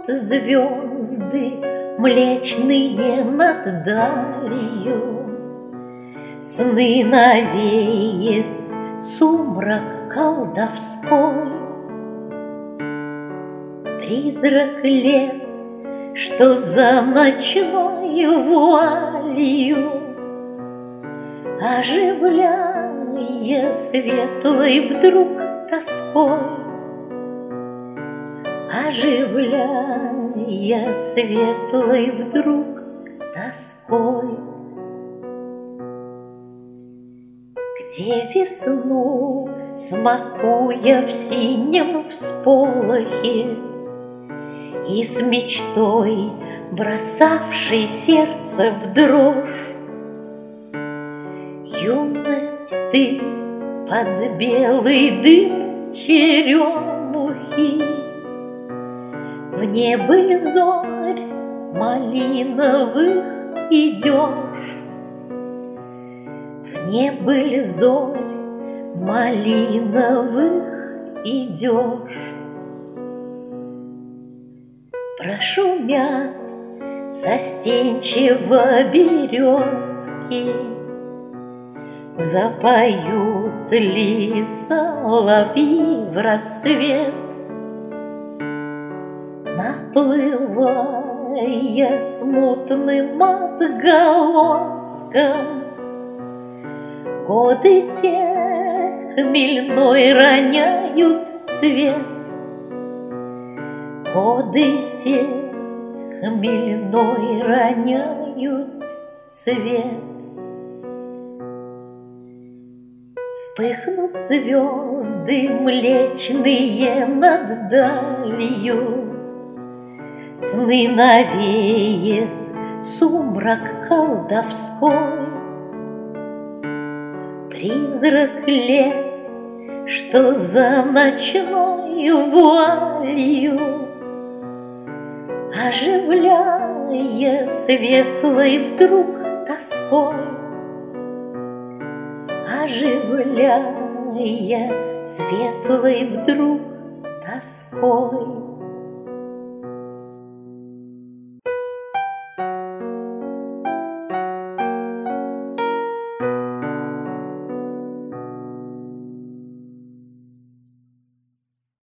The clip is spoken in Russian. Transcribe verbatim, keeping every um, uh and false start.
звезды млечные над далью. Сны навеет сумрак колдовской, призрак лет, что за ночной вуалью, оживляя светлой вдруг тоской, оживляя светлой вдруг тоской. Где весну, смакуя в синем всполохе, и с мечтой, бросавшей сердце в дрожь, юность ты под белый дым черемухи, в небыль зорь малиновых идешь, в небыль зорь малиновых идешь. Прошумят застенчиво березки, запоют ли соловьи в рассвет, наплывая смутным отголоском. Годы те хмельной роняют цвет, годы те хмельной роняют цвет. Вспыхнут звезды млечные над далью, сны навеет сумрак колдовской, призрак лет, что за ночной вуалью, оживляя светлой вдруг тоской, оживляя светлой вдруг тоской.